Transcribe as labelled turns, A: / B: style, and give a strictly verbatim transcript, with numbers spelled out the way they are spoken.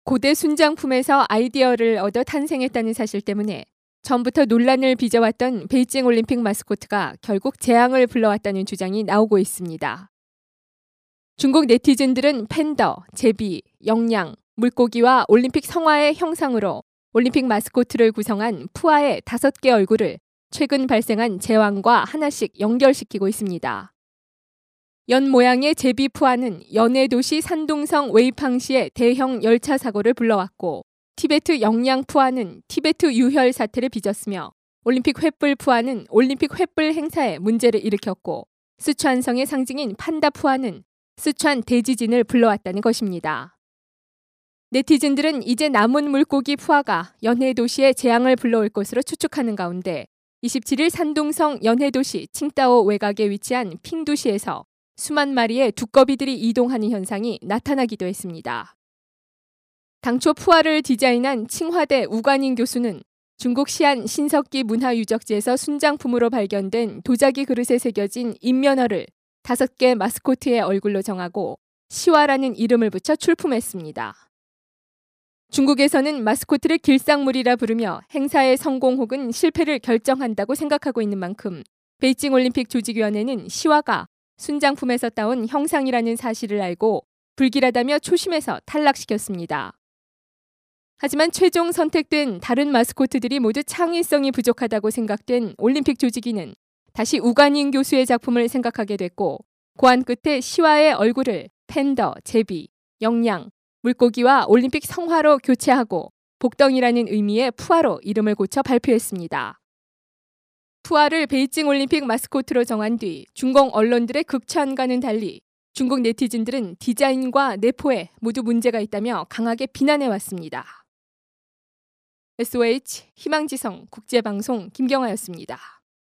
A: 고대 순장품에서 아이디어를 얻어 탄생했다는 사실 때문에 전부터 논란을 빚어왔던 베이징 올림픽 마스코트가 결국 재앙을 불러왔다는 주장이 나오고 있습니다. 중국 네티즌들은 팬더, 제비, 영양, 물고기와 올림픽 성화의 형상으로 올림픽 마스코트를 구성한 푸아의 다섯 개 얼굴을 최근 발생한 제왕과 하나씩 연결시키고 있습니다. 연 모양의 제비 푸아는 연해 도시 산둥성 웨이팡시의 대형 열차 사고를 불러왔고, 티베트 영양 푸아는 티베트 유혈 사태를 빚었으며, 올림픽 횃불 푸아는 올림픽 횃불 행사에 문제를 일으켰고, 스촨성의 상징인 판다 푸아는 스촨 대지진을 불러왔다는 것입니다. 네티즌들은 이제 남은 물고기 푸아가 연해 도시에 재앙을 불러올 것으로 추측하는 가운데 이십칠일 산둥성 연해 도시 칭따오 외곽에 위치한 핑두시에서 수만 마리의 두꺼비들이 이동하는 현상이 나타나기도 했습니다. 당초 푸아를 디자인한 칭화대 우관인 교수는 중국 시안 신석기 문화유적지에서 순장품으로 발견된 도자기 그릇에 새겨진 인면어를 다섯 개 마스코트의 얼굴로 정하고 시화라는 이름을 붙여 출품했습니다. 중국에서는 마스코트를 길상물이라 부르며 행사의 성공 혹은 실패를 결정한다고 생각하고 있는 만큼 베이징 올림픽 조직위원회는 시화가 순장품에서 따온 형상이라는 사실을 알고 불길하다며 초심에서 탈락시켰습니다. 하지만 최종 선택된 다른 마스코트들이 모두 창의성이 부족하다고 생각된 올림픽 조직위는 다시 우관인 교수의 작품을 생각하게 됐고, 고안 끝에 시화의 얼굴을 팬더, 제비, 영양, 물고기와 올림픽 성화로 교체하고 복덩이라는 의미의 푸아로 이름을 고쳐 발표했습니다. 푸아를 베이징 올림픽 마스코트로 정한 뒤 중공 언론들의 극찬과는 달리 중국 네티즌들은 디자인과 내포에 모두 문제가 있다며 강하게 비난해왔습니다. 에스오에이치 희망지성 국제방송 김경아였습니다.